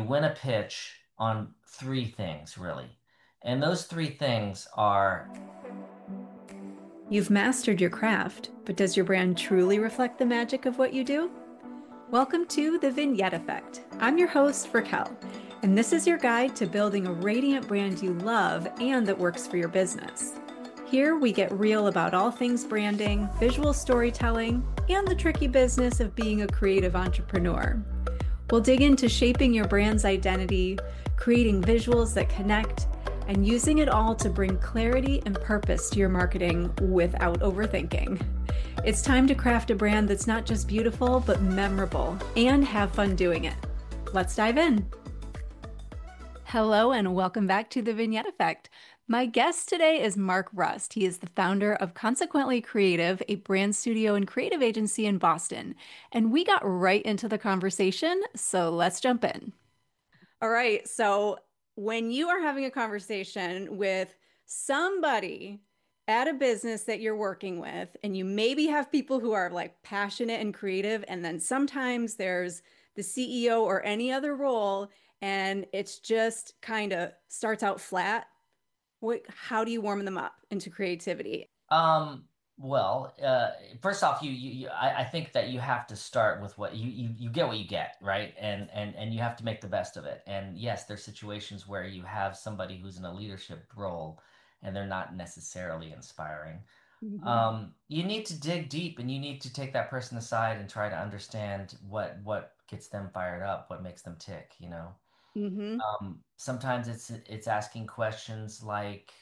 win a pitch on three things, really. And those three things are, You've mastered your craft, but does your brand truly reflect the magic of what you do? Welcome to the Vignette Effect. I'm your host, Raquel, and this is your guide to building a radiant brand you love and that works for your business. Here we get real about all things branding, visual storytelling, and the tricky business of being a creative entrepreneur. We'll dig into shaping your brand's identity, creating visuals that connect, and using it all to bring clarity and purpose to your marketing without overthinking. It's time to craft a brand that's not just beautiful, but memorable, and have fun doing it. Let's dive in. Hello, and welcome back to the Vignette Effect. My guest today is Mark Rust. He is the founder of Consequently Creative, a brand studio and creative agency in Boston. And we got right into the conversation, so let's jump in. All right. So when you are having a conversation with somebody at a business that you're working with, and you maybe have people who are like passionate and creative, and then sometimes there's the CEO or any other role, and it's just kind of starts out flat. How do you warm them up into creativity? um, first off, I think that you have to start with what you get what you get, right? And you have to make the best of it. And yes, there's situations where you have somebody who's in a leadership role and they're not necessarily inspiring. Hmm. You need to dig deep and you need to take that person aside and try to understand what gets them fired up, what makes them tick, you know. Hmm. Sometimes it's asking questions like,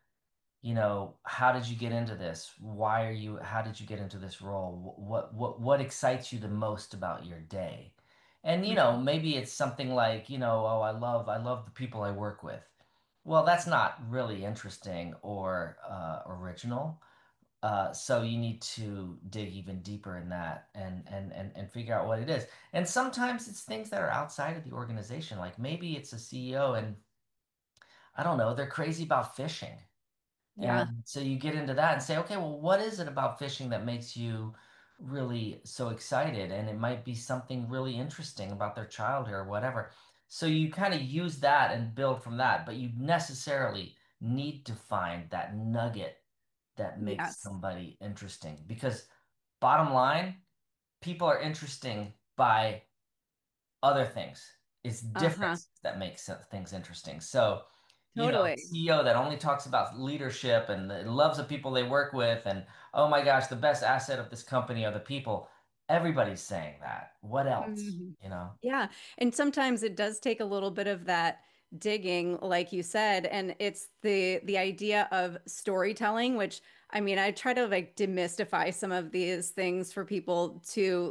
how did you get into this? How did you get into this role? What excites you the most about your day? And maybe it's something like, oh, I love the people I work with. Well, that's not really interesting or original. So you need to dig even deeper in that and figure out what it is. And sometimes it's things that are outside of the organization. Like maybe it's a CEO and I don't know, they're crazy about fishing. Yeah. And so you get into that and say, okay, well, what is it about fishing that makes you really so excited? And it might be something really interesting about their childhood or whatever. So you kind of use that and build from that, but you necessarily need to find that nugget that makes Yes. somebody interesting. Because bottom line, people are interesting by other things. It's Uh-huh. difference that makes things interesting. So, Totally. CEO that only talks about leadership and loves the people they work with, and oh my gosh, the best asset of this company are the people. Everybody's saying that. What else? Mhm. Yeah. And sometimes it does take a little bit of that digging, like you said, and it's the idea of storytelling, which I mean, I try to like demystify some of these things for people to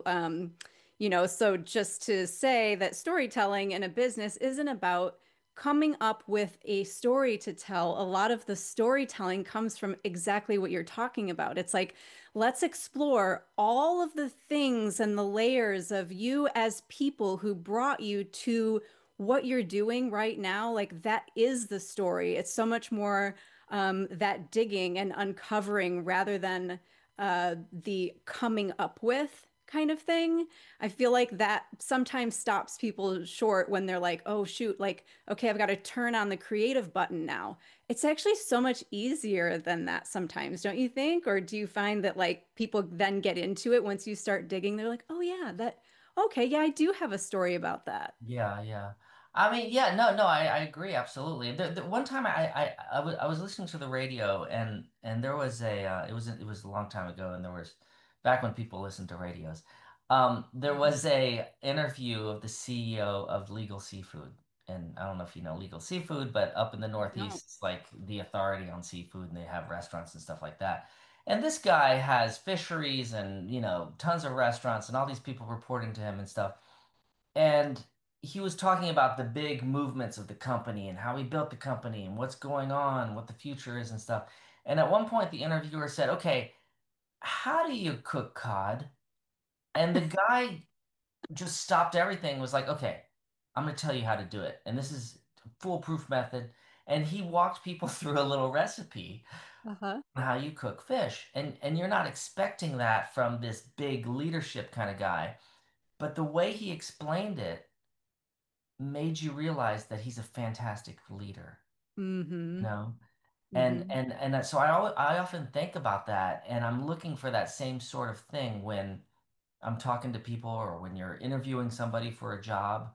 so just to say that storytelling in a business isn't about coming up with a story to tell. A lot of the storytelling comes from exactly what you're talking about. It's like, let's explore all of the things and the layers of you as people who brought you to what you're doing right now. Like, that is the story. It's so much more that digging and uncovering rather than the coming up with kind of thing. I feel like that sometimes stops people short when they're like, oh, shoot, like, okay, I've got to turn on the creative button now. It's actually so much easier than that sometimes, don't you think? Or do you find that like people then get into it once you start digging? They're like, oh, yeah, okay, yeah, I do have a story about that. Yeah, yeah. I mean, yeah, no, I agree absolutely. The one time I was listening to the radio and there was it was a long time ago and there was back when people listened to radios. There Mhm. was a interview of the CEO of Legal Seafood. And I don't know if you know Legal Seafood, but up in the No. Northeast, it's like the authority on seafood and they have restaurants and stuff like that. And this guy has fisheries and, tons of restaurants and all these people reporting to him and stuff. And he was talking about the big movements of the company and how he built the company and what's going on, what the future is and stuff. And at one point, the interviewer said, okay, how do you cook cod? And the guy just stopped everything, and was like, okay, I'm going to tell you how to do it. And this is a foolproof method. And he walked people through a little recipe Uh-huh. on how you cook fish. And you're not expecting that from this big leadership kind of guy. But the way he explained it, made you realize that he's a fantastic leader, Mm-hmm. you know? Mm-hmm. So I often think about that, and I'm looking for that same sort of thing when I'm talking to people or when you're interviewing somebody for a job.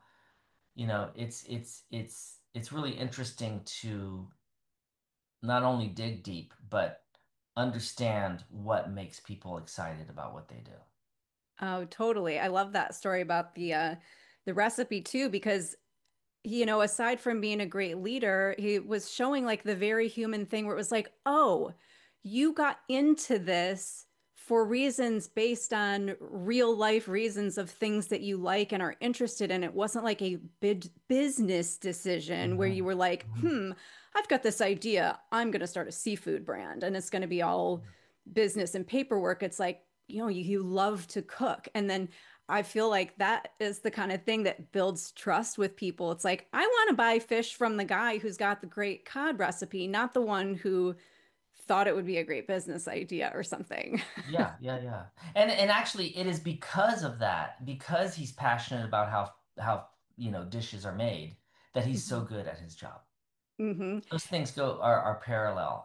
It's really interesting to not only dig deep, but understand what makes people excited about what they do. Oh, totally. I love that story about the recipe too, because aside from being a great leader, he was showing like the very human thing where it was like, oh, you got into this for reasons based on real life reasons of things that you like and are interested in. It wasn't like a big business decision where you Mhm. were like, Mhm. I've got this idea. I'm going to start a seafood brand and it's going to be all business and paperwork. It's like, you love to cook. And then I feel like that is the kind of thing that builds trust with people. It's like, I want to buy fish from the guy who's got the great cod recipe, not the one who thought it would be a great business idea or something. Yeah, yeah, yeah. And actually it is because of that, because he's passionate about how dishes are made, that he's so hmm good at his job. hmm Those things are parallel.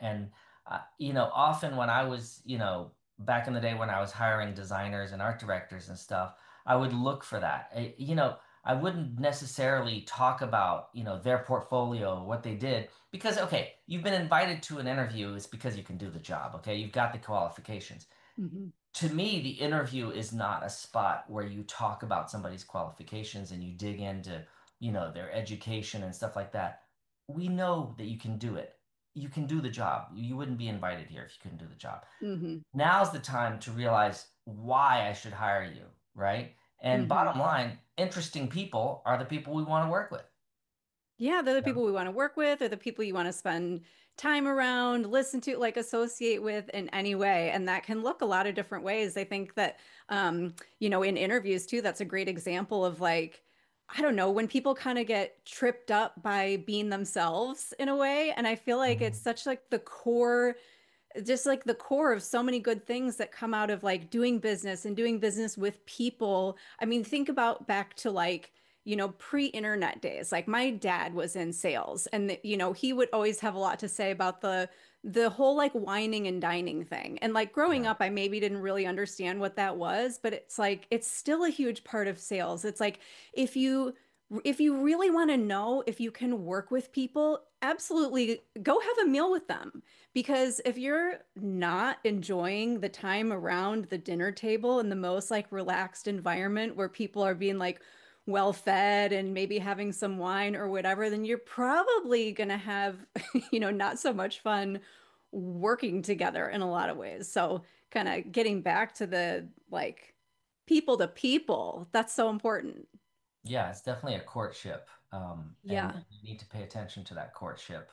Often when I was, back in the day when I was hiring designers and art directors and stuff, I would look for that. I wouldn't necessarily talk about, their portfolio, what they did, because okay, you've been invited to an interview, it's because you can do the job, okay? You've got the qualifications. hmm To me, the interview is not a spot where you talk about somebody's qualifications and you dig into, their education and stuff like that. We know that you can do it. You can do the job. You wouldn't be invited here if you couldn't do the job. hmm Now's the time to realize why I should hire you, right? And hmm bottom line, interesting people are the people we want to work with. Yeah, they're the Yeah. people we want to work with, or the people you want to spend time around, listen to, like associate with in any way. And that can look a lot of different ways. I think that, in interviews too, that's a great example of like, I don't know, when people kind of get tripped up by being themselves in a way. And I feel like it's Mhm. such like the core just like the core of so many good things that come out of like doing business and doing business with people. I mean, think about back to like, pre-internet days. Like my dad was in sales and he would always have a lot to say about the whole like wining and dining thing. And like growing Yeah. up, I maybe didn't really understand what that was, but it's like it's still a huge part of sales. It's like if you if you really want to know if you can work with people, absolutely go have a meal with them. Because if you're not enjoying the time around the dinner table in the most like relaxed environment where people are being like well fed and maybe having some wine or whatever, then you're probably going to have, not so much fun working together in a lot of ways. So, kind of getting back to the like people to people, that's so important. Yeah, it's definitely a courtship. And Yeah. you need to pay attention to that courtship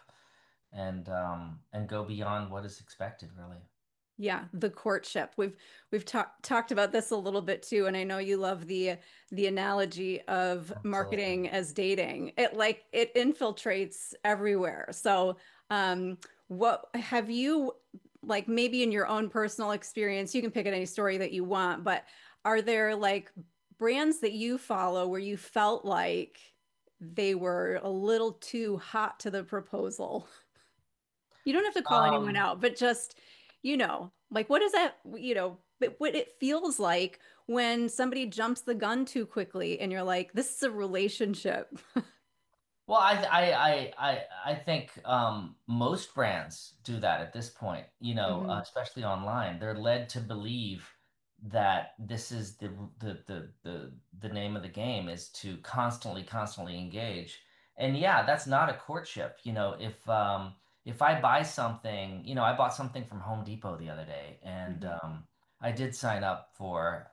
and go beyond what is expected, really. Yeah, the courtship. We've talked about this a little bit too, and I know you love the analogy of Absolutely. marketing as dating. It infiltrates everywhere. So, what have you like maybe in your own personal experience, you can pick at any story that you want, but are there like brands that you follow where you felt like they were a little too hot to the proposal? You don't have to call anyone Um, out, but just, like what is that, but what it feels like when somebody jumps the gun too quickly and you're like, this is a relationship. Well, I think most brands do that at this point, hmm especially online. They're led to believe that this is the name of the game is to constantly engage. And yeah, that's not a courtship. If I buy something, I bought something from Home Depot the other day, and hmm I did sign up for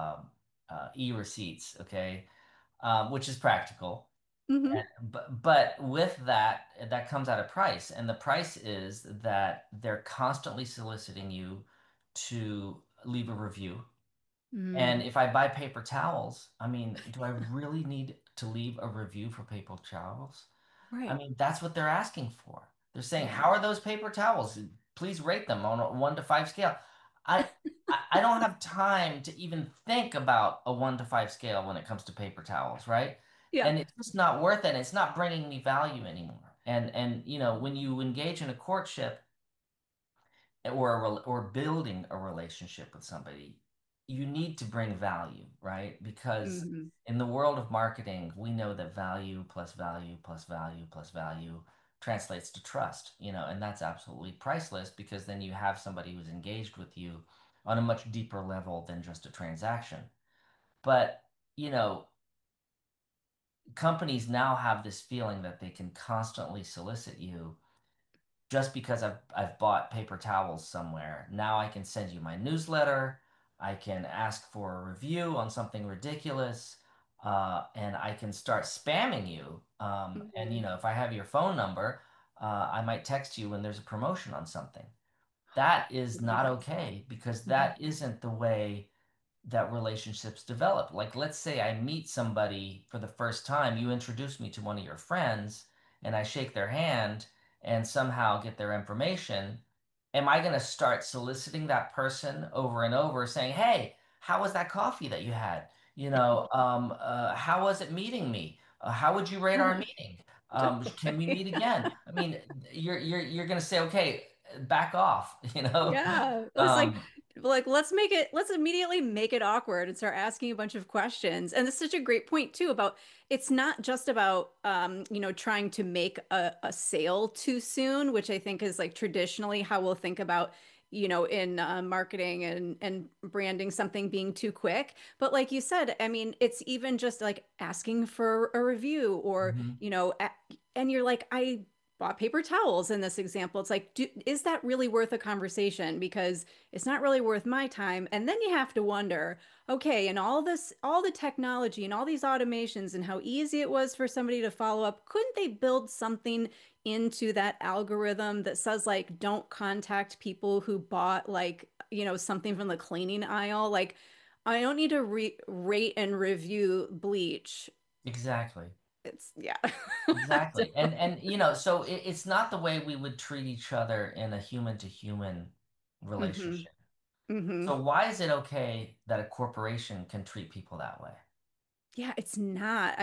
e-receipts, okay, which is practical. hmm But with that, that comes at a price, and the price is that they're constantly soliciting you to leave a review. And mm if I buy paper towels, I mean, do I really need to leave a review for paper towels? I Right. mean, that's what they're asking for. They're saying, Yeah. "How are those paper towels? Please rate them on a 1 to 5 scale." I I don't have time to even think about a 1 to 5 scale when it comes to paper towels, right? Yeah. and it's just not worth it. It's not bringing me value anymore. And when you engage in a courtship or building a relationship with somebody, you need to bring value, right? Because Hmm. in the world of marketing, we know that value plus value plus value plus value translates to trust, and that's absolutely priceless because then you have somebody who's engaged with you on a much deeper level than just a transaction. But, you know, companies now have this feeling that they can constantly solicit you just because I've bought paper towels somewhere. Now I can send you my newsletter. I can ask for a review on something ridiculous, and I can start spamming you. And Hmm. if I have your phone number, I might text you when there's a promotion on something. That is not okay because Hmm. that isn't the way that relationships develop. Like, let's say I meet somebody for the first time, you introduce me to one of your friends, and I shake their hand and somehow get their information. Am I going to start soliciting that person over and over, saying, "Hey, how was that coffee that you had? How was it meeting me? How would you rate our meeting? Can we meet again?" I mean, you're going to say, "Okay, back off," you know. Yeah. It's Um, like let's immediately make it awkward and start asking a bunch of questions. And it's such a great point too about it's not just about trying to make a sale too soon, which I think is like traditionally how we'll think about, in marketing and branding something being too quick. But like you said, I mean, it's even just like asking for a review or, mhm. and you're like, I bought paper towels in this example. It's like, is that really worth a conversation? Because it's not really worth my time. And then you have to wonder, okay, and all this, all the technology and all these automations and how easy it was for somebody to follow up, couldn't they build something into that algorithm that says, like, don't contact people who bought, like, something from the cleaning aisle? Like, I don't need to rate and review bleach. Exactly. It's, yeah. Exactly. And so it's not the way we would treat each other in a human to human Hmm. relationship. Hmm. So why is it okay that a corporation can treat people that way? Yeah, it's not.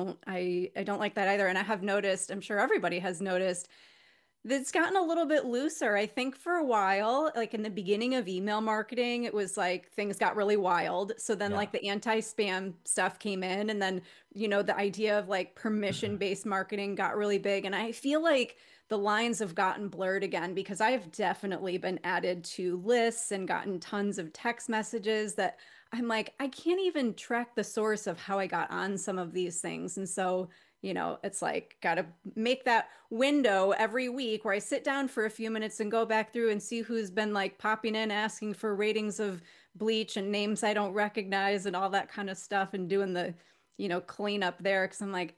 I don't like that either. And I have noticed, I'm sure everybody has noticed, that it's gotten a little bit looser. I think for a while, like in the beginning of email marketing, it was like things got really wild. So then Yeah. like the anti-spam stuff came in, and then, the idea of like permission-based marketing got really big. And I feel like the lines have gotten blurred again because I've definitely been added to lists and gotten tons of text messages that I'm like, I can't even track the source of how I got on some of these things. And so, it's like, got to make that window every week where I sit down for a few minutes and go back through and see who's been like popping in asking for ratings of bleach and names I don't recognize and all that kind of stuff and doing the, cleanup there. Cause I'm like,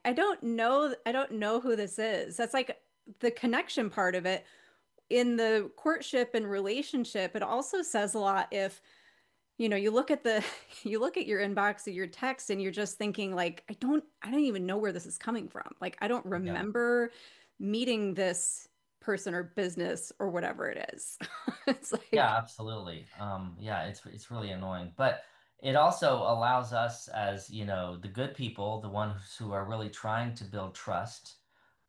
I don't know who this is. That's like the connection part of it. In the courtship and relationship, it also says a lot if you look at the you look at your inbox of your text and you're just thinking like I don't even know where this is coming from. Like I don't Yeah. remember meeting this person or business or whatever it is. It's Yeah, like, absolutely. Yeah, it's really annoying, but it also allows us as, the good people, the ones who are really trying to build trust,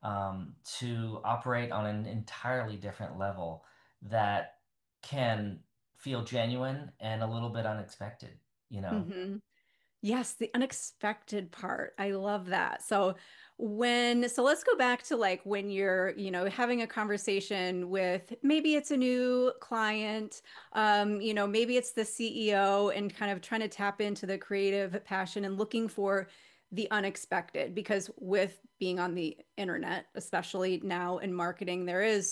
to operate on an entirely different level that can feel genuine and a little bit unexpected. mhm. Yes, the unexpected part. I love that. So let's go back to like when you're, having a conversation with maybe it's a new client, maybe it's the CEO and kind of trying to tap into the creative passion and looking for the unexpected because with being on the internet, especially now in marketing, there is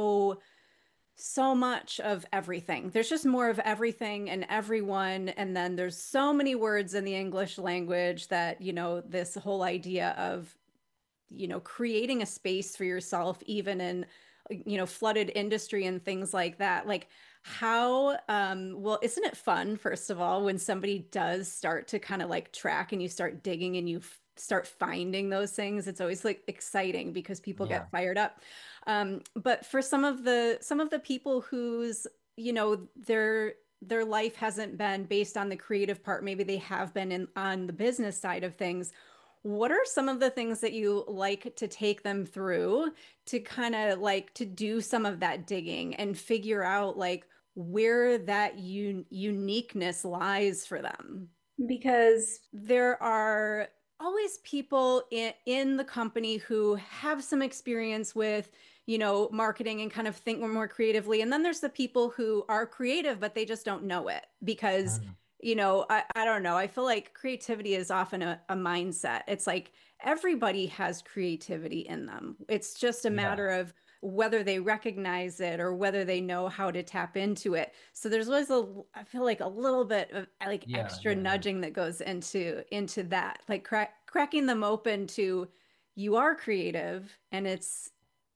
so much of everything. There's just more of everything and everyone. And then there's so many words in the English language that, this whole idea of, creating a space for yourself, even in, flooded industry and things like that. Like well, isn't it fun, first of all, when somebody does start to kind of like track and you start digging and you start finding those things? It's always like exciting because people Yeah. get fired up. But for some of the people whose, their life hasn't been based on the creative part, maybe they have been on the business side of things. what are some of the things that you like to take them through to kind of like to do some of that digging and figure out like where that uniqueness lies for them? Because There are always people in the company who have some experience with, marketing and kind of think more creatively. And then there's the people who are creative, but they just don't know it because, Mm. I don't know. I feel like creativity is often a mindset. It's like everybody has creativity in them. It's just a Yeah, matter of whether they recognize it or whether they know how to tap into it. So there's always I feel like a little bit of like yeah, extra yeah, yeah. nudging that goes into that, like cracking them open to you are creative and it's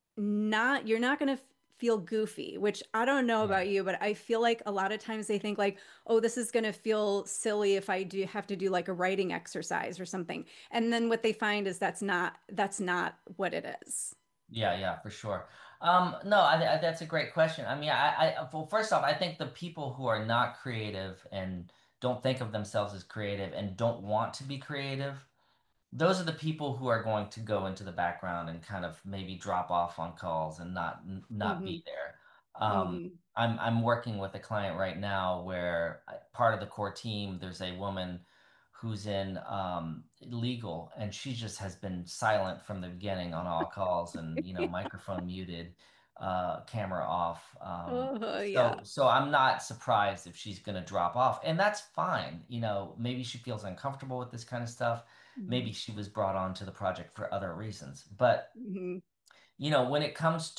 not you're not going to feel goofy, which I don't know Yeah. about you, but I feel like a lot of times they think like, oh, this is going to feel silly if I do have to do like a writing exercise or something. And then what they find is that's not what it is. Yeah, yeah, for sure. No, that's a great question. I mean, well, first off, I think the people who are not creative and don't think of themselves as creative and don't want to be creative, those are the people who are going to go into the background and kind of maybe drop off on calls and not Hmm. be there. Hmm. I'm working with a client right now where part of the core team, there's a woman who's in legal, and she just has been silent from the beginning on all calls, and microphone muted, camera off. Oh, yeah. So I'm not surprised if she's going to drop off, and that's fine. Maybe she feels uncomfortable with this kind of stuff. Maybe Hmm. she was brought onto the project for other reasons. But Hmm. when it comes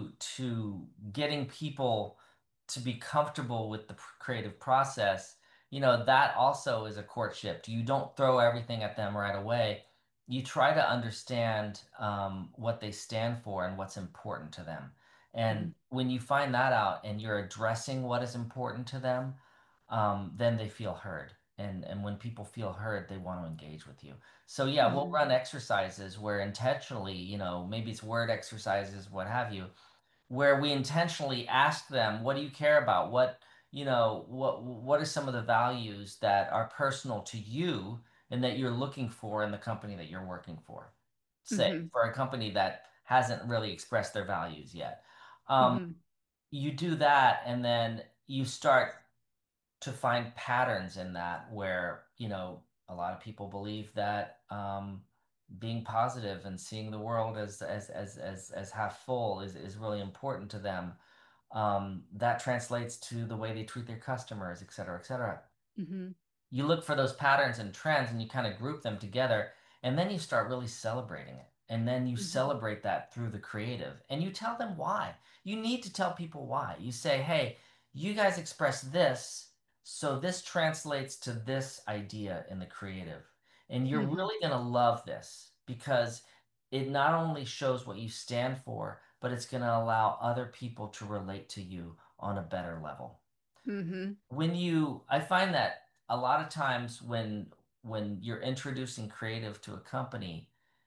to getting people to be comfortable with the creative process, that also is a courtship. You don't throw everything at them right away. You try to understand what they stand for and what's important to them. And when you find that out and you're addressing what is important to them, then they feel heard. And when people feel heard, they want to engage with you. So yeah, we'll Hmm. run exercises where intentionally, maybe it's word exercises, what have you, where we intentionally ask them, what do you care about? What are some of the values that are personal to you and that you're looking for in the company that you're working for? Say, Hmm. for a company that hasn't really expressed their values yet. Um, Hmm. you do that and then you start to find patterns in that where, a lot of people believe that being positive and seeing the world as half full is really important to them. That translates to the way they treat their customers, et cetera, et cetera. Hmm. You look for those patterns and trends and you kind of group them together, and then you start really celebrating it. And then you Hmm. celebrate that through the creative, and you tell them why. You need to tell people why. You say, hey, you guys express this, so this translates to this idea in the creative. And you're Hmm. really going to love this because it not only shows what you stand for, but it's going to allow other people to relate to you on a better level. Hmm. I find that a lot of times when you're introducing creative to a company,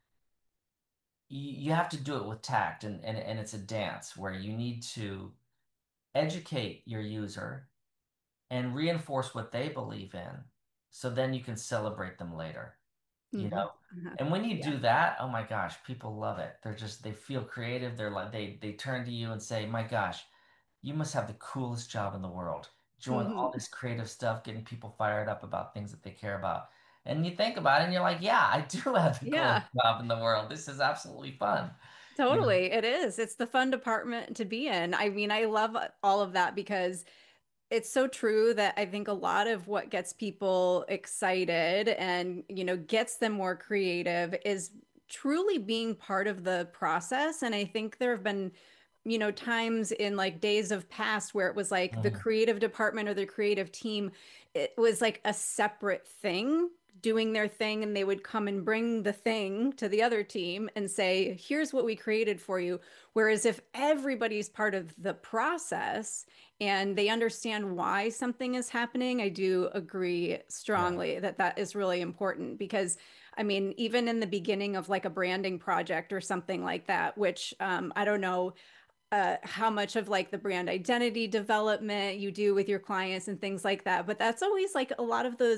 you have to do it with tact, and it's a dance where you need to educate your user and reinforce what they believe in, so then you can celebrate them later, you Hmm. know. And when you Yeah. do that, oh my gosh, people love it. They feel creative. They're like they turn to you and say, "My gosh, you must have the coolest job in the world. Doing all Hmm. this creative stuff, getting people fired up about things that they care about." And you think about it and you're like, "Yeah, I do have the coolest Yeah. job in the world. This is absolutely fun." You know? Totally. It is. It's the fun department to be in. I mean, I love all of that because it's so true that I think a lot of what gets people excited and, gets them more creative is truly being part of the process. And I think there have been, times in like days of past where it was like the Mhm. creative department or the creative team, it was like a separate thing doing their thing, and they would come and bring the thing to the other team and say, here's what we created for you. Whereas if everybody's part of the process, and they understand why something is happening, I do agree Yeah. strongly that that is really important because, I mean, even in the beginning of like a branding project or something like that, which I don't know how much of like the brand identity development you do with your clients and things like that, but that's always like a lot of those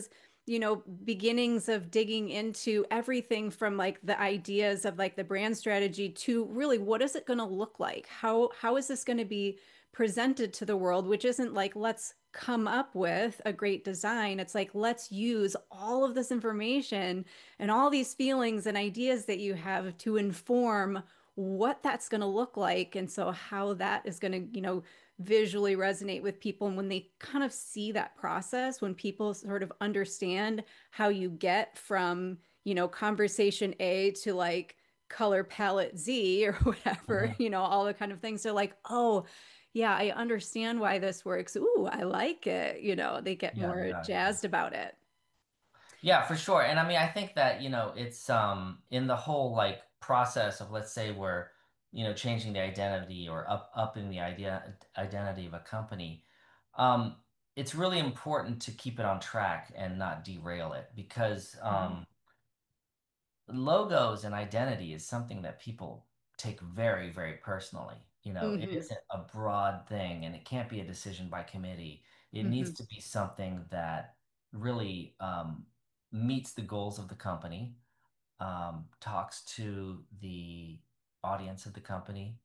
beginnings of digging into everything from like the ideas of like the brand strategy to really what is it going to look like? How is this going to be presented to the world, which isn't like let's come up with a great design. It's like let's use all of this information and all these feelings and ideas that you have to inform what that's going to look like. And so how that is going to, visually resonate with people. And when they kind of see that process, when people sort of understand how you get from, conversation A to like color palette Z or whatever, Mhm. all the kind of things, they're like, oh, yeah, I understand why this works. Ooh, I like it. They get Yeah, more yeah, yeah. jazzed about it. Yeah, for sure. And I mean, I think that, it's in the whole like process of, let's say we're, changing the identity or upping the identity of a company. Um, it's really important to keep it on track and not derail it because Mhm. logos and identity is something that people take very, very personally. It Hmm. isn't a broad thing and it can't be a decision by committee. It needs Hmm. to be something that really meets the goals of the company, talks to the audience of the company,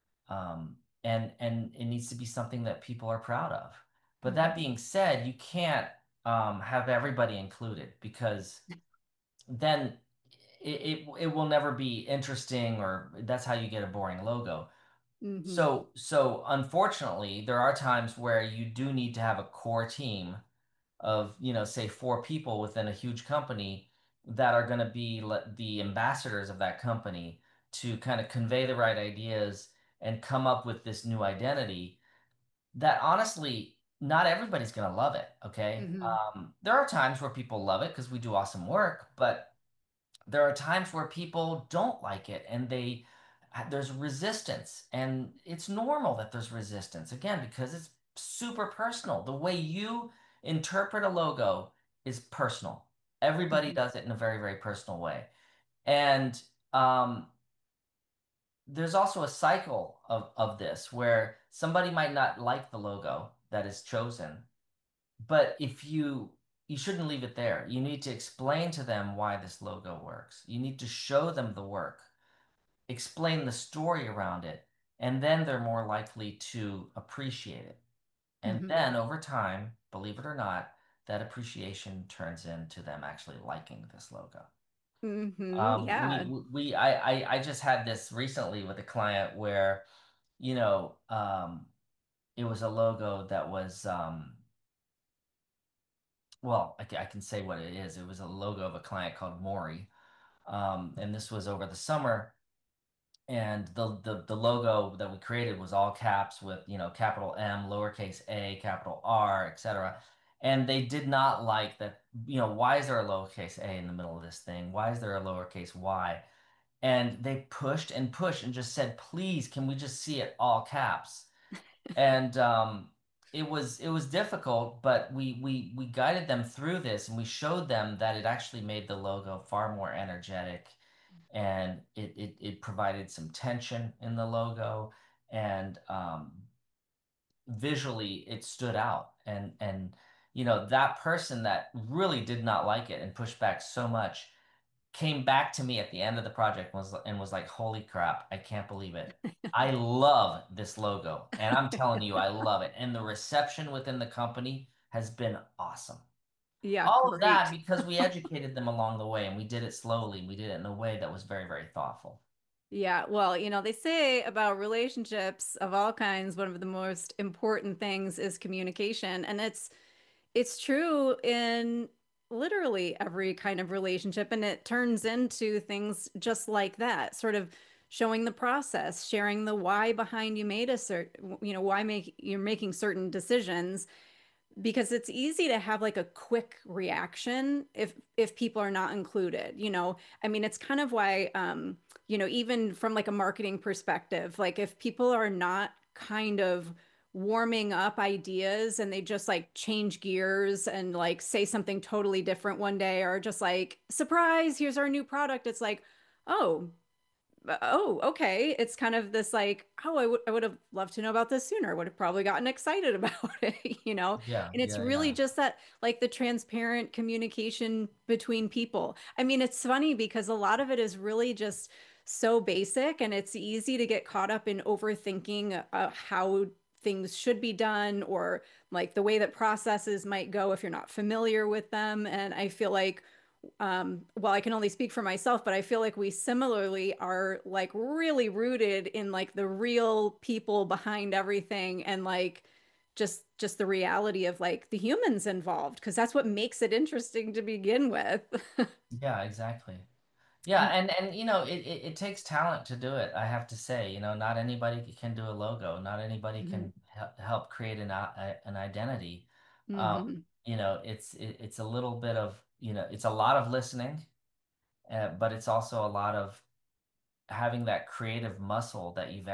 and it needs to be something that people are proud of. But Hmm. that being said, you can't have everybody included because then it will never be interesting, or that's how you get a boring logo. Hmm. So unfortunately, there are times where you do need to have a core team of, say 4 people within a huge company that are going to be the ambassadors of that company to kind of convey the right ideas and come up with this new identity that honestly, not everybody's going to love it. Okay. Hmm. There are times where people love it because we do awesome work, but there are times where people don't like it and there's resistance, and it's normal that there's resistance again because it's super personal. The way you interpret a logo is personal. Everybody Hmm. does it in a very, very personal way. And um, there's also a cycle of this where somebody might not like the logo that is chosen, but if you shouldn't leave it there. You need to explain to them why this logo works. You need to show them the work, explain the story around it, and then they're more likely to appreciate it. And Hmm. then over time, believe it or not, that appreciation turns into them actually liking this logo. Hmm. Yeah. I just had this recently with a client where, you know, it was a logo that was, well, I can say what it is. It was a logo of a client called Maury. And this was over the summer. And the logo that we created was all caps with, capital M, lowercase a, capital R, etc. And they did not like that, why is there a lowercase a in the middle of this thing? Why is there a lowercase y? And they pushed and pushed and just said, please, can we just see it all caps? And it was difficult, but we guided them through this and we showed them that it actually made the logo far more energetic, and it provided some tension in the logo, and visually it stood out. And that person that really did not like it and pushed back so much came back to me at the end of the project and was like, "Holy crap, I can't believe it. I love this logo." And I'm telling you, I love it. And the reception within the company has been awesome. Yeah, All of that great. because we educated them along the way and we did it slowly. We did it in a way that was very, very thoughtful. Yeah, well, they say about relationships of all kinds, one of the most important things is communication. And it's true in literally every kind of relationship, and it turns into things just like that, sort of showing the process, sharing the why behind you made a certain, why you're making certain decisions because it's easy to have like a quick reaction if people are not included. I mean, it's kind of why even from like a marketing perspective, like if people are not kind of warming up ideas and they just like change gears and like say something totally different one day or just like surprise, here's our new product. It's like, oh, oh, okay. It's kind of this like, oh, I would have loved to know about this sooner. I would have probably gotten excited about it, you know? Yeah, And it's yeah, really yeah. just that like the transparent communication between people. I mean, it's funny because a lot of it is really just so basic and it's easy to get caught up in overthinking how things should be done or like the way that processes might go if you're not familiar with them. And I feel like well, I can only speak for myself, but I feel like we similarly are like really rooted in like the real people behind everything and like just the reality of like the humans involved because that's what makes it interesting to begin with. Yeah, exactly. Yeah, and it takes talent to do it. I have to say, not anybody can do a logo. Not anybody Mhm. can help create an identity. Um, Mhm. it's a little bit of, it's a lot of listening, but it's also a lot of having that creative muscle that you've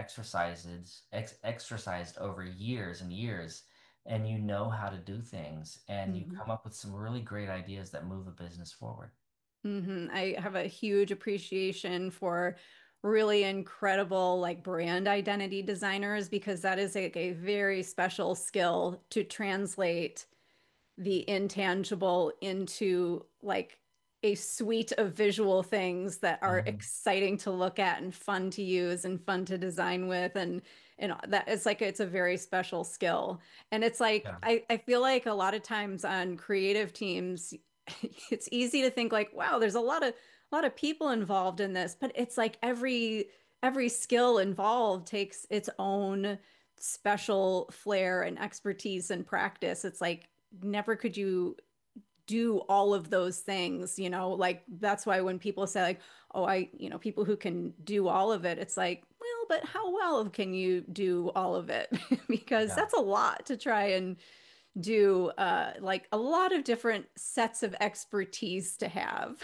exercised over years and years, and you know how to do things, and you Mhm. come up with some really great ideas that move a business forward. I have a huge appreciation for really incredible like brand identity designers because that is like a very special skill to translate the intangible into like a suite of visual things that are Mhm. exciting to look at and fun to use and fun to design with and that it's like it's a very special skill. And it's like Yeah. I feel like a lot of times on creative teams it's easy to think like wow there's a lot of people involved in this but it's like every skill involved takes its own special flair and expertise and practice. It's like never could you do all of those things, like that's why when people say like, oh, people who can do all of it, it's like, well, but how well can you do all of it? Because Yeah. that's a lot to try and do, like a lot of different sets of expertise to have.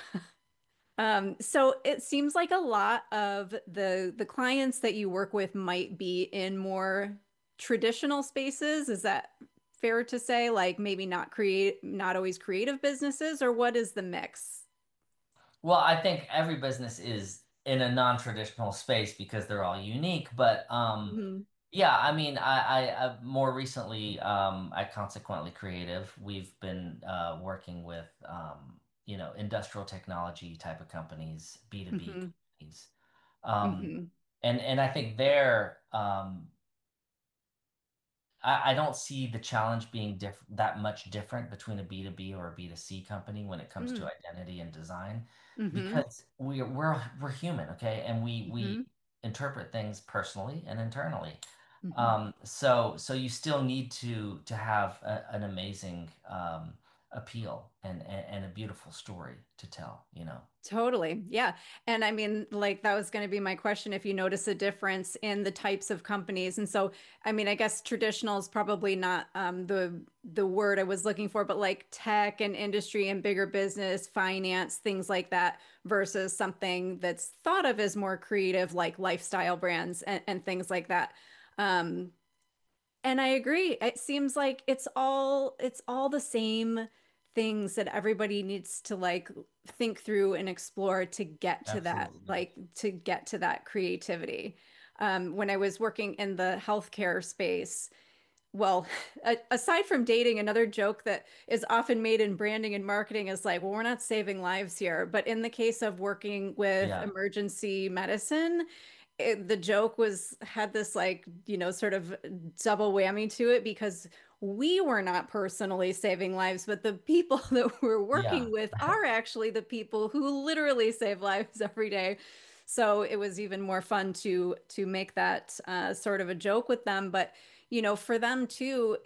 So it seems like a lot of the clients that you work with might be in more traditional spaces. Is that fair to say? Like maybe not always creative businesses, or what is the mix? Well, I think every business is in a non-traditional space because they're all unique. But Hmm. yeah, I mean, I more recently, at Consequently Creative, we've been working with industrial technology type of companies, B2B Hmm. companies, um, Hmm. and I think they're I don't see the challenge being that much different between a B2B or a B2C company when it comes to identity and design, Hmm. because we're human, okay? And we Hmm. interpret things personally and internally. Hmm. So you still need to have an amazing appeal and a beautiful story to tell, you know? Totally. Yeah. And I mean, like that was going to be my question if you notice a difference in the types of companies. And so, I mean, I guess traditional is probably not the word I was looking for, but like tech and industry and bigger business, finance, things like that versus something that's thought of as more creative, like lifestyle brands and things like that. Um, and I agree. It seems like it's all the same things that everybody needs to like think through and explore to get to that, Absolutely. like to get to that creativity. When I was working in the healthcare space, well, aside from dating, another joke that is often made in branding and marketing is like, well, we're not saving lives here. But in the case of working with Yeah. emergency medicine, the joke was had this like, sort of double whammy to it because we were not personally saving lives, but the people that we're Yeah. working with are actually the people who literally save lives every day. So it was even more fun to make that sort of a joke with them. But for them too,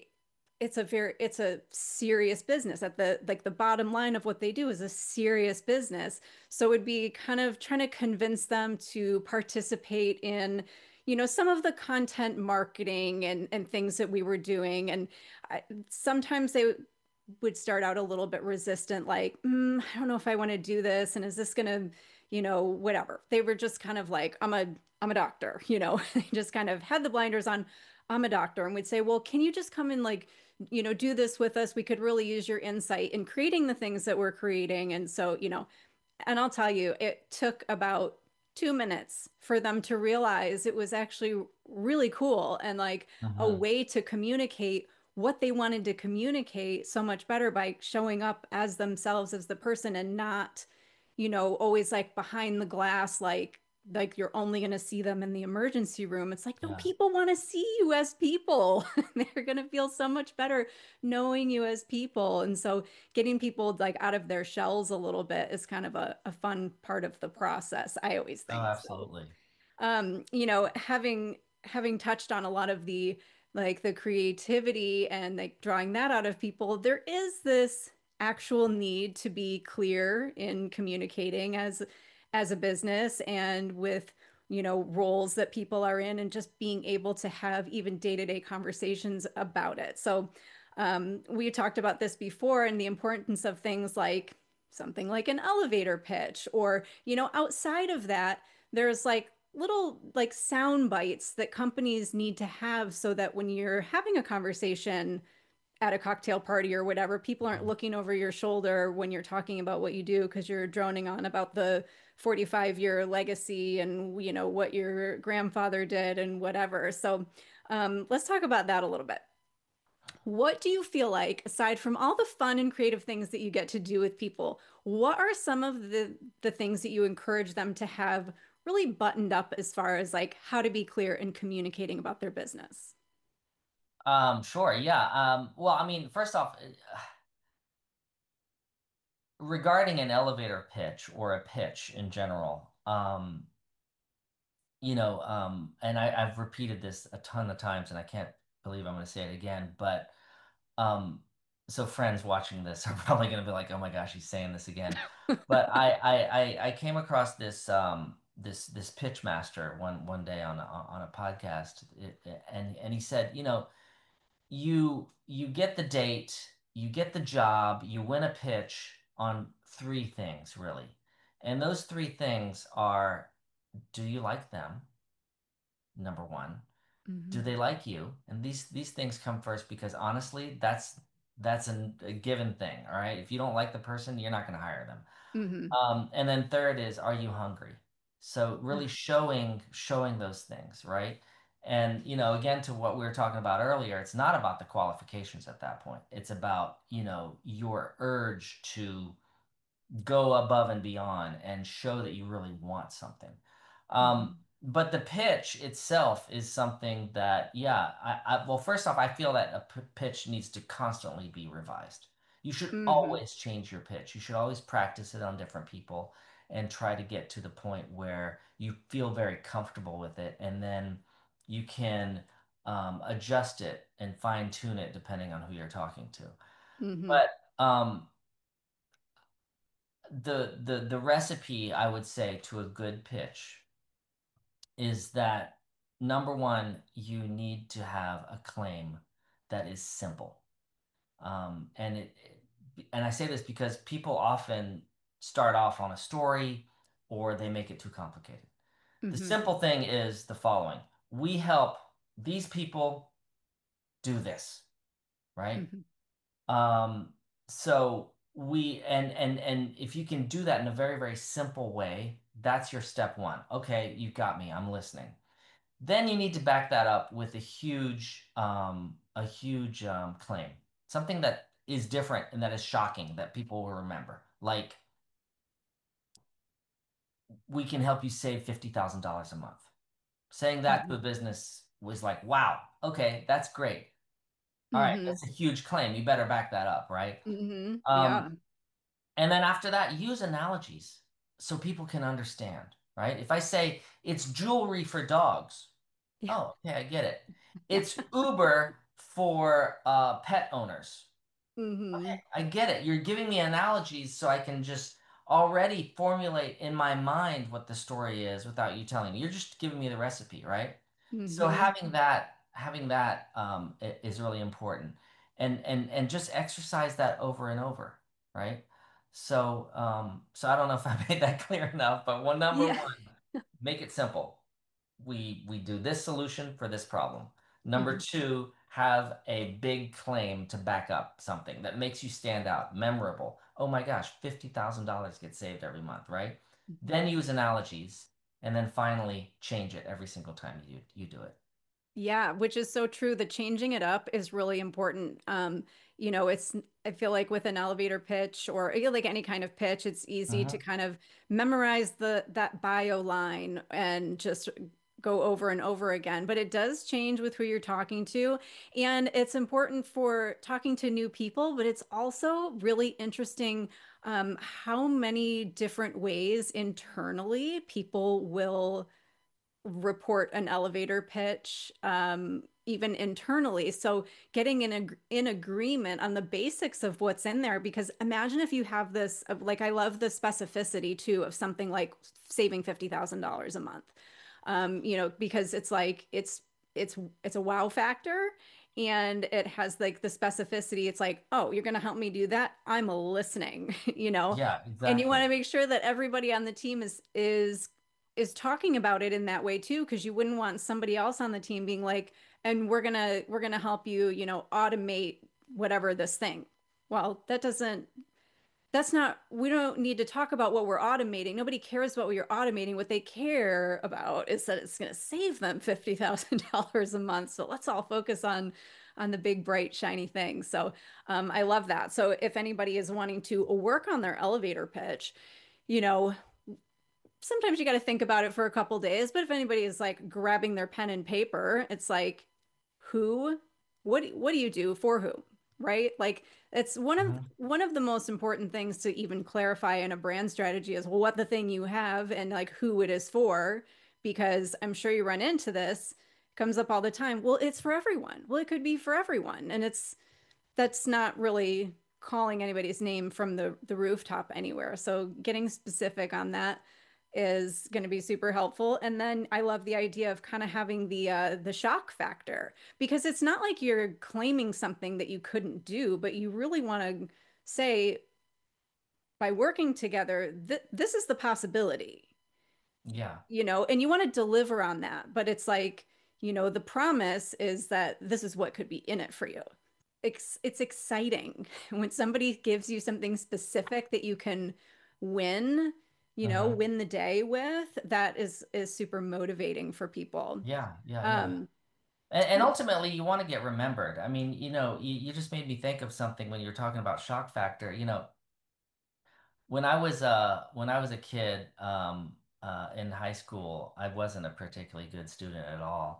it's a serious business at the like the bottom line of what they do is a serious business. So it'd be kind of trying to convince them to participate in, some of the content marketing and things that we were doing. And sometimes they would start out a little bit resistant, like, I don't know if I want to do this, and is this gonna, whatever. They were just kind of like, I'm a doctor, They just kind of had the blinders on. I'm a doctor, and we'd say, well, can you just come and like, do this with us? We could really use your insight in creating the things that we're creating. And so, and I'll tell you, it took about 2 minutes for them to realize it was actually really cool and like a Hmm. way to communicate what they wanted to communicate so much better by showing up as themselves as the person and not, always like behind the glass, like you're only going to see them in the emergency room. It's like, no, Yeah. people want to see you as people. They're going to feel so much better knowing you as people. And so getting people like out of their shells a little bit is kind of a fun part of the process, I always Oh, think. So absolutely. having touched on a lot of the like the creativity and like drawing that out of people, there is this actual need to be clear in communicating as a business and with roles that people are in and just being able to have even day-to-day conversations about it. So we talked about this before and the importance of things like something like an elevator pitch or outside of that there's like little like sound bites that companies need to have so that when you're having a conversation at a cocktail party or whatever, people aren't looking over your shoulder when you're talking about what you do because you're droning on about the 45-year legacy and what your grandfather did and whatever. So let's talk about that a little bit. What do you feel like, aside from all the fun and creative things that you get to do with people, what are some of the things that you encourage them to have really buttoned up as far as like how to be clear in communicating about their business? Sure. Yeah. Well, I mean, first off, regarding an elevator pitch or a pitch in general, and I've repeated this a ton of times, and I can't believe I'm going to say it again, but um, so friends watching this are probably going to be like, "Oh my gosh, he's saying this again." But I came across this pitch master one day on a podcast, and he said, you get the date, you get the job, you win a pitch on three things really, and those three things are: do you like them? Number one. Do Hmm. they like you? And these things come first because honestly, that's a given thing. All right. If you don't like the person, you're not going to hire them. Hmm. And then third is, are you hungry? So really showing those things, right? And again, to what we were talking about earlier, it's not about the qualifications at that point. It's about, your urge to go above and beyond and show that you really want something. Hmm. But the pitch itself is something that, yeah, well, first off, I feel that a pitch needs to constantly be revised. You should Hmm. always change your pitch. You should always practice it on different people and try to get to the point where you feel very comfortable with it. And then you can adjust it and fine tune it depending on who you're talking to. Hmm. But the recipe I would say to a good pitch is that number one, you need to have a claim that is simple. And I say this because people often start off on a story or they make it too complicated. The Hmm. simple thing is the following: we help these people do this, right? Hmm. Um, so and if you can do that in a very, very simple way, that's your step one. Okay, you got me. I'm listening. Then you need to back that up with a huge claim, something that is different and that is shocking that people will remember. Like, we can help you save $50,000 a month. Saying that to a Hmm. business was like, wow, okay, that's great. All right, Hmm. that's a huge claim. You better back that up, right? Hmm. Um, Yeah. And then after that, use analogies so people can understand, right? If I say it's jewelry for dogs, Yeah. oh, okay, I get it. Yeah. It's Uber for pet owners. Hmm. I get it. You're giving me analogies so I can just already formulate in my mind what the story is without you telling me. You're just giving me the recipe, right? So Hmm. having that is really important. And just exercise that over and over, right? So I don't know if I made that clear enough, but number Yeah. one, make it simple. We do this solution for this problem. Number Hmm. two, have a big claim to back up something that makes you stand out, memorable. Oh my gosh, $50,000 gets saved every month, right? Then use analogies. and then finally change it every single time you do it. Yeah, which is so true. The changing it up is really important. It's I feel like with an elevator pitch or like any kind of pitch, it's easy to Hmm. kind of memorize the that bio line and just go over and over again. But it does change with who you're talking to. And it's important for talking to new people, but it's also really interesting how many different ways internally people will report an elevator pitch, even internally. So getting in agreement on the basics of what's in there, because imagine if you have this, like I love the specificity too of something like saving $50,000 a month. Because it's like it's a wow factor. And it has like the specificity. It's like, oh, you're going to help me do that. I'm listening, Yeah, and you want to exactly. make sure that everybody on the team is talking about it in that way too, because you wouldn't want somebody else on the team being like, and we're gonna help you, automate whatever this thing. Well, that's not, we don't need to talk about what we're automating. Nobody cares about what you're automating. What they care about is that it's going to save them $50,000 a month. So let's all focus on the big, bright, shiny things. So I love that. So if anybody is wanting to work on their elevator pitch, you know, sometimes you got to think about it for a couple days. But if anybody is like grabbing their pen and paper, it's like, who, what do you do for who? Right? Like it's Hmm. one of the most important things to even clarify in a brand strategy is well, what the thing you have and like who it is for, because I'm sure you run into this, comes up all the time. Well, it's for everyone. Well, it could be for everyone. And that's not really calling anybody's name from the rooftop anywhere. So getting specific on that is going to be super helpful. And then I love the idea of kind of having the shock factor because it's not like you're claiming something that you couldn't do, but you really want to say by working together, this is the possibility, Yeah. and you want to deliver on that. But it's like, the promise is that this is what could be in it for you. It's exciting when somebody gives you something specific that you can win, Hmm. win the day with. That is super motivating for people. Yeah, yeah, yeah. Um, And ultimately, you want to get remembered. I mean, you just made me think of something when you were talking about shock factor. When I was a kid in high school, I wasn't a particularly good student at all.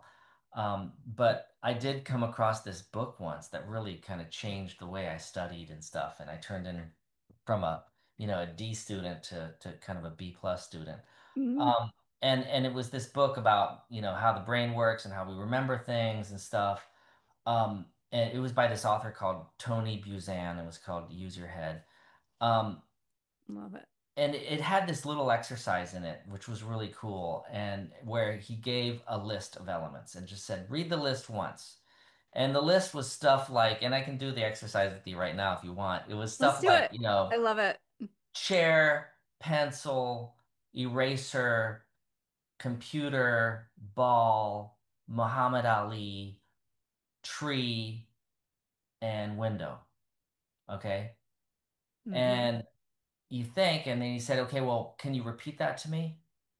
But I did come across this book once that really kind of changed the way I studied and stuff. And I turned in from a D student to kind of a B plus student. mhm, Um, and it was this book about, how the brain works and how we remember things and stuff. And it was by this author called Tony Buzan. It was called Use Your Head. Um, love it. and it had this little exercise in it, which was really cool, and where he gave a list of elements and just said, read the list once. And the list was stuff like, and I can do the exercise with you right now if you want. It was Let's stuff do like, it. I love it. chair, pencil, eraser, computer, ball, Muhammad Ali, tree, and window. Okay. Hmm. And you think, and then he said, okay, well, can you repeat that to me?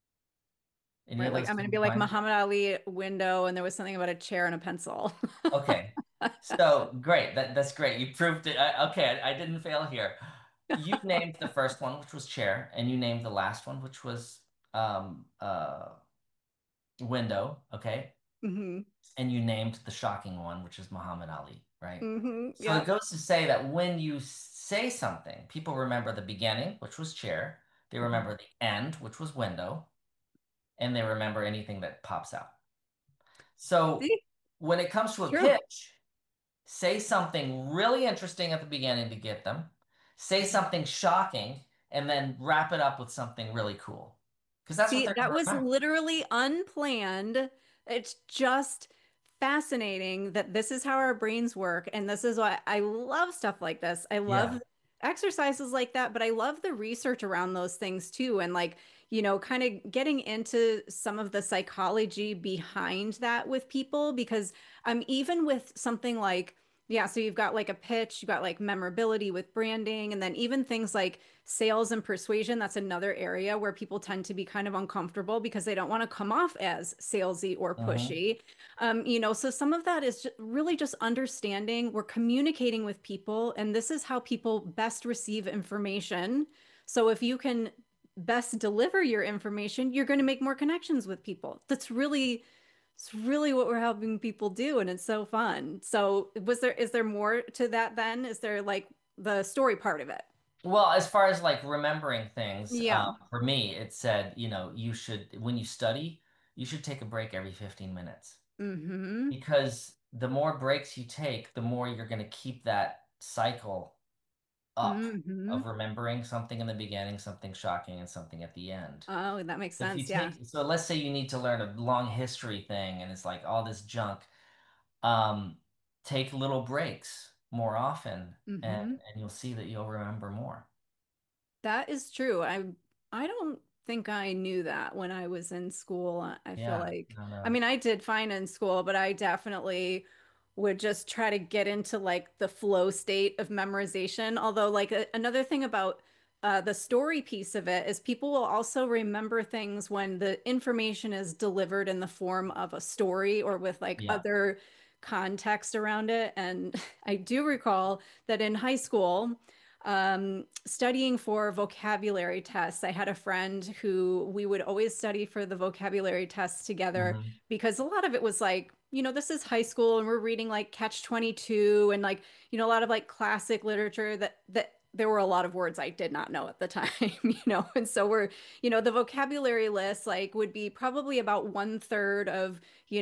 Any Right, of like those I'm gonna things be like behind you? Muhammad Ali window, and there was something about a chair and a pencil. Okay. So great. That's great. You proved it. Okay, I didn't fail here. You named the first one, which was chair, and you named the last one, which was um uh window. Okay. Hmm. And you named the shocking one, which is Muhammad Ali, right? So it Yep. goes to say that when you say something, people remember the beginning, which was chair, they Mhm. remember the end, which was window, and they remember anything that pops out. So See, when it comes to it's a true. pitch, say something really interesting at the beginning to get them, say something shocking, and then wrap it up with something really cool. Because that's what See, they're that going to was remember. literally unplanned. It's just fascinating that this is how our brains work. And this is why I love stuff like this. I love Yeah. exercises like that, but I love the research around those things too. And like, kind of getting into some of the psychology behind that with people, because even with something like Yeah, so you've got like a pitch, you've got like memorability with branding, and then even things like sales and persuasion. That's another area where people tend to be kind of uncomfortable because they don't want to come off as salesy or Hmm. pushy. So some of that is really just understanding we're communicating with people, and this is how people best receive information. So if you can best deliver your information, you're going to make more connections with people. It's really what we're helping people do, and it's so fun. So, is there more to that then? Is there like the story part of it? Well, as far as like remembering things, Yeah. for me, it said, you should, when you study, you should take a break every 15 minutes Mm-hmm. because the more breaks you take, the more you're going to keep that cycle up Mm-hmm. of remembering something in the beginning, something shocking, and something at the end. Oh, that makes So if you sense. Yeah. take, so let's say you need to learn a long history thing and it's like all this junk, take little breaks more often Mm-hmm. and you'll see that you'll remember more. That is true. I don't think I knew that when I was in school. I feel Yeah, like no, I no. mean I did fine in school, but I definitely would just try to get into like the flow state of memorization. Although like another thing about the story piece of it is people will also remember things when the information is delivered in the form of a story or with like Yeah. other context around it. And I do recall that in high school studying for vocabulary tests. I had a friend who we would always study for the vocabulary tests together Hmm. because a lot of it was like, this is high school and we're reading like Catch 22 and like, a lot of like classic literature that there were a lot of words I did not know at the time, and so the vocabulary list like would be probably about one third of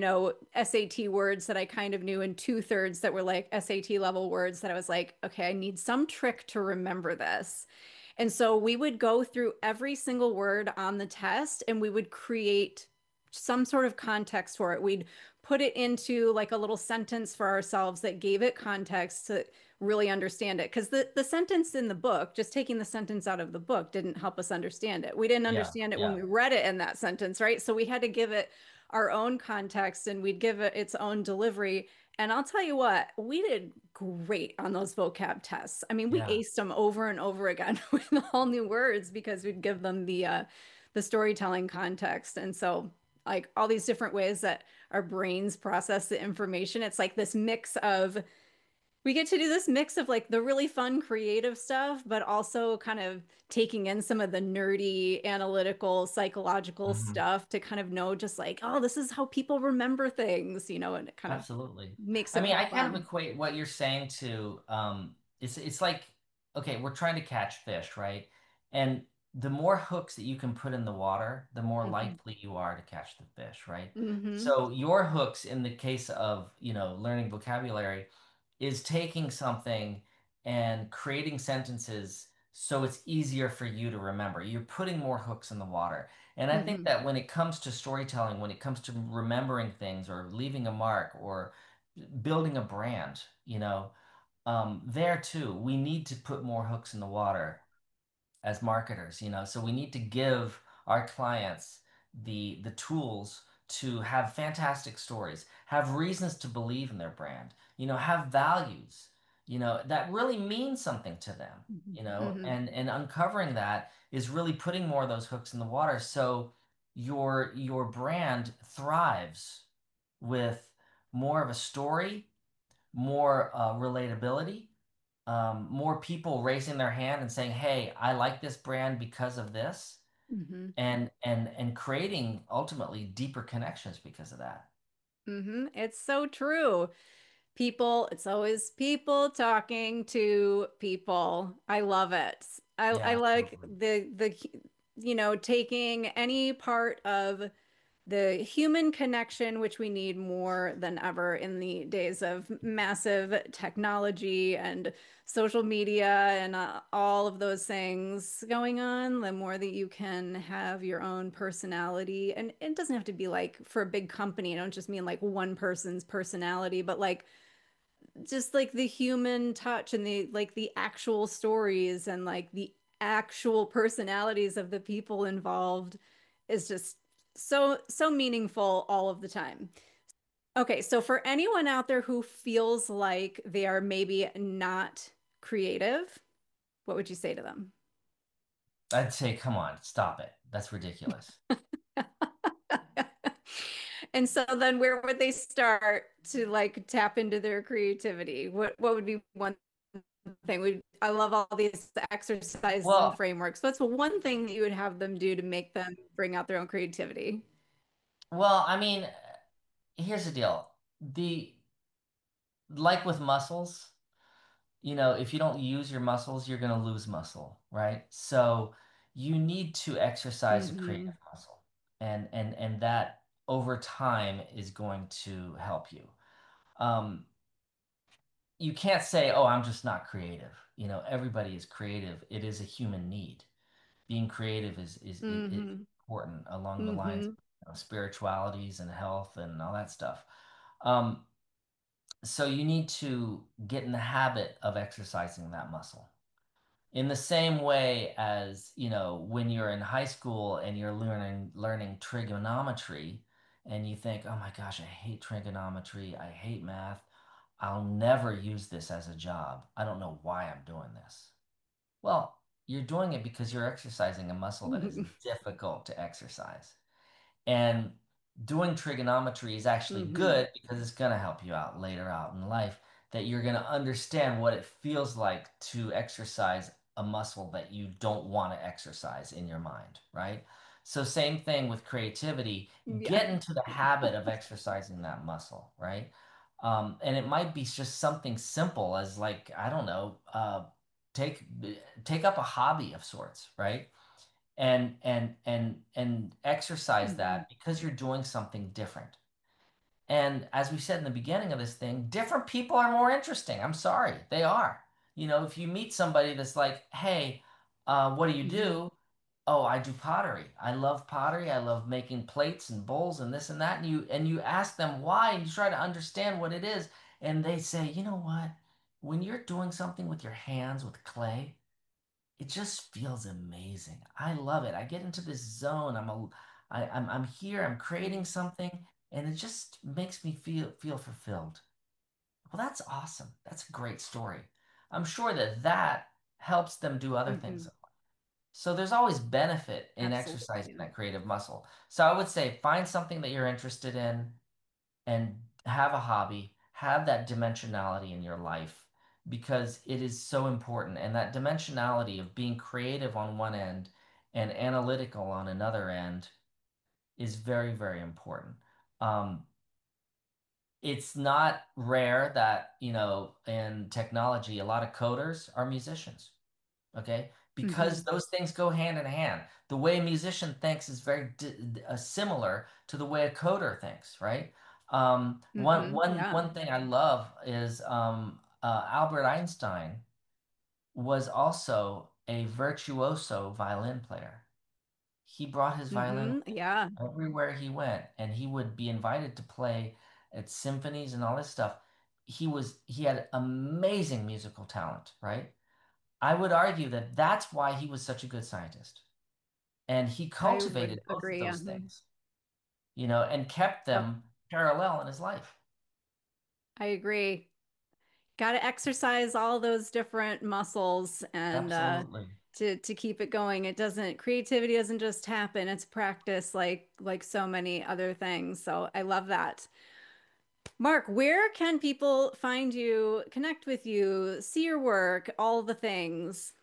SAT words that I kind of knew, and two-thirds that were like SAT level words that I was like, okay, I need some trick to remember this. And so we would go through every single word on the test and we would create some sort of context for it. We'd put it into like a little sentence for ourselves that gave it context to really understand it. Because the sentence in the book, just taking the sentence out of the book, didn't help us understand it. We didn't Yeah, understand it when yeah, we read it in that sentence, right? So we had to give it our own context and we'd give it its own delivery. And I'll tell you what, we did great on those vocab tests. I mean, we yeah, aced them over and over again with all new words because we'd give them the storytelling context. And so like all these different ways that our brains process the information, it's like this mix of we get to do this mix of like the really fun creative stuff, but also kind of taking in some of the nerdy, analytical, psychological hmm, stuff to kind of know just like, oh, this is how people remember things, and it kind of absolutely. makes I it mean, more I kind of fun. equate what you're saying to it's like okay, we're trying to catch fish, right? And the more hooks that you can put in the water, the more Hmm. likely you are to catch the fish, right? Hmm. So your hooks in the case of, learning vocabulary is taking something and creating sentences so it's easier for you to remember. You're putting more hooks in the water. And I think Hmm. that when it comes to storytelling, when it comes to remembering things or leaving a mark or building a brand, there too, we need to put more hooks in the water as marketers, so we need to give our clients the tools to have fantastic stories, have reasons to believe in their brand, have values, that really mean something to them, Hmm. and uncovering that is really putting more of those hooks in the water so your brand thrives with more of a story, more relatability, more people raising their hand and saying, "Hey, I like this brand because of this," Hmm. and creating ultimately deeper connections because of that. Hmm. It's so true. People, it's always people talking to people. I love it. I Yeah, like totally. taking any part of the human connection, which we need more than ever in the days of massive technology and social media and all of those things going on, the more that you can have your own personality. And it doesn't have to be like for a big company. I don't just mean like one person's personality, but like just like the human touch and the actual stories and like the actual personalities of the people involved is just so meaningful all of the time. Okay, so for anyone out there who feels like they are maybe not creative, what would you say to them? I'd say, come on, stop it. That's ridiculous. And so then where would they start to like tap into their creativity? What would be one thing? I love all these exercises and Well, frameworks. What's one thing that you would have them do to make them bring out their own creativity? I mean, here's the deal. The Like with muscles, if you don't use your muscles, you're going to lose muscle, right? So you need to exercise a Hmm. creative muscle. And that over time is going to help you. Um, you can't say, "Oh, I'm just not creative." Everybody is creative. It is a human need. Being creative is Hmm. important along the lines Hmm. of spiritualities and health and all that stuff. Um, so you need to get in the habit of exercising that muscle. In the same way as, when you're in high school and you're learning trigonometry and you think, "Oh my gosh, I hate trigonometry. I hate math. I'll never use this as a job. I don't know why I'm doing this." Well, you're doing it because you're exercising a muscle that is difficult to exercise. And doing trigonometry is actually Hmm. good because it's going to help you out later out in life, that you're going to understand what it feels like to exercise a muscle that you don't want to exercise in your mind, right? So same thing with creativity. Yeah. Get into the habit of exercising that muscle, right? And it might be just something simple as like, I don't know, take take up a hobby of sorts, right? And exercise Hmm. that because you're doing something different. And as we said in the beginning of this thing, different people are more interesting. I'm sorry, they are. If you meet somebody that's like, "Hey, what do you Hmm. do?" "Oh, I do pottery. I love pottery. I love making plates and bowls and this and that." And you ask them why, and you try to understand what it is, and they say, "You know what? When you're doing something with your hands with clay, it just feels amazing. I love it. I get into this zone. I'm here. I'm creating something, and it just makes me feel fulfilled." Well, that's awesome. That's a great story. I'm sure that helps them do other Hmm. things. So there's always benefit in exercising Absolutely. that creative muscle. So I would say find something that you're interested in and have a hobby, have that dimensionality in your life because it is so important. And that dimensionality of being creative on one end and analytical on another end is very, very important. Um, it's not rare that, in technology, a lot of coders are musicians. Okay, because Hmm. those things go hand in hand. The way a musician thinks is very similar to the way a coder thinks, right? One Hmm. one Yeah. one thing I love is Albert Einstein was also a virtuoso violin player. He brought his violin Hmm. Yeah. everywhere he went, and he would be invited to play at symphonies and all this stuff. He had amazing musical talent, right? I would argue that that's why he was such a good scientist. And he I would cultivated both of agree. those things, and kept Yep. them parallel in his life. I agree. Got to exercise all those different muscles and Absolutely. to keep it going. Creativity doesn't just happen. It's practice like so many other things. So I love that. Mark, where can people find you, connect with you, see your work, all the things?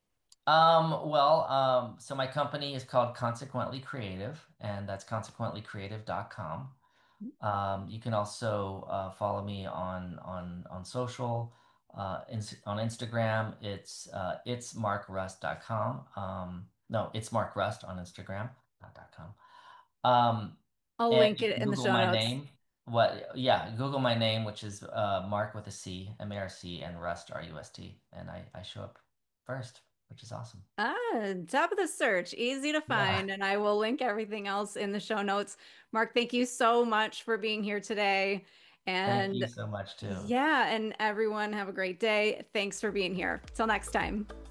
So my company is called Consequently Creative, and that's consequentlycreative.com. You can also follow me on social. On Instagram, it's markrust.com. No, it's Mark Rust on Instagram, not .com. Um, I'll and link you it can in the Google show my notes. name. Yeah, Google my name, which is Mark with a C, Marc, and Rust, Rust, and I show up first, which is awesome. Top of the search, easy to Yeah, find, and I will link everything else in the show notes. Mark, thank you so much for being here today. thank you And so much too. yeah, and everyone have a great day. Thanks for being here. Till next time.